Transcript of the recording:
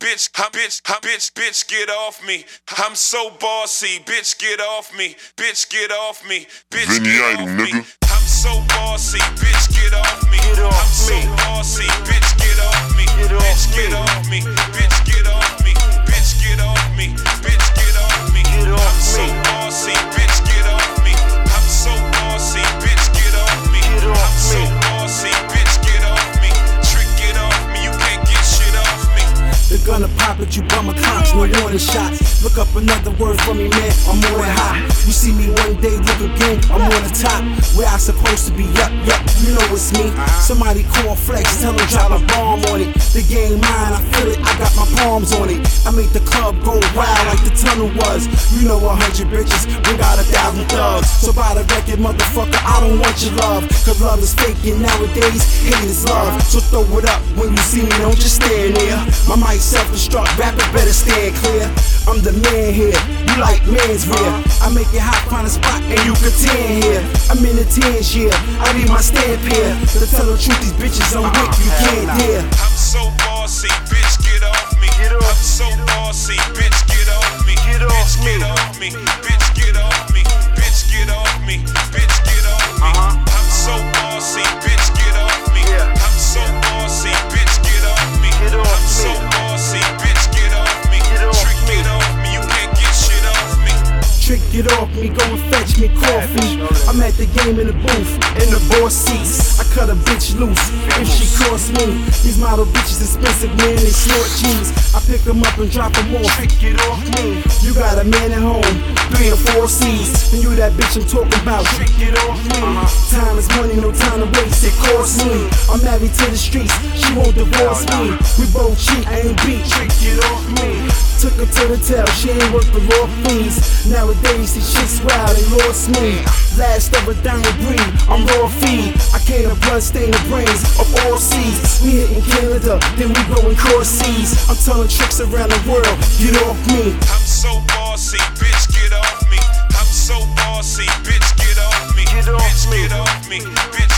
bitch, get off me. I'm so bossy, bitch, get off me. Bitch, get off me. Bitch, get off me. I'm so bossy, bitch, get off me. I'm so bossy, bitch, get off me. Bitch, get off me. Bitch, get off me. Bitch, get off me. Bitch, get off me. I'm so bossy, bitch, get off me. I'm so bossy, bitch, get off me. I'm so bossy, bitch, get off me. Trick, get off me, you can't get shit off me. They're gonna pop at you bummer clocks, no warning shots. Look up another word for me, man, I'm more than hot. You see me one day, look again, I'm on the top. Where I supposed to be, yup, you know it's me. Somebody call Flex, tell him drop a bomb on it. The game mine, I feel it, I got my palms on it. I make the club go wild like the tunnel was. You know 100 bitches, we got 1,000 thugs. So buy the record, motherfucker, I don't want your love. Cause love is fake and nowadays, hate is love. So throw it up when you see me, don't just stand there. My mic self-destruct, rapper better stand clear. I'm the man here, you like man's rear. I make it hot, find a spot and you can tan here. I'm in the 10s, yeah, I need my stamp here. To tell the truth, these bitches on wick, you can't dare. I'm so bossy, bitch, get off me. I'm so bossy, bitch, get off me. Bitch, get off me. Bitch, get off me. Bitch, get off me. Bitch, get off me. I'm so bossy, bitch, get off me. I'm so bossy, bitch, get off me. I'm so bossy, bitch, get off me. Trick, get off me, you can't get shit off me. Trick, get off me, go and fetch me coffee. I'm at the game in the booth, in the boss seats. I cut a bitch loose, if she cross me. These model bitches expensive, man, they snort cheese. I pick them up and drop them off. Trick, get off me. You got a man at home, 3 or 4 C's. And you that bitch I'm talking about. Trick, get off me. Time is money, no time to waste, it costs me. I'm married to the streets, she won't divorce me. We both cheat, I ain't beat. Trick, get off me. Took her to the tail, she ain't worth the raw fees. Nowadays, these shit's wild, they lost me. Last of a dying breed, I'm raw feed. I can't a blood stain the brains of all seas. We hitting Canada, then we going cross seas. I'm telling tricks around the world, get off me. I'm so bossy, bitch, get off me. I'm so bossy, bitch, get off me. Bitch, get off me. Bitch,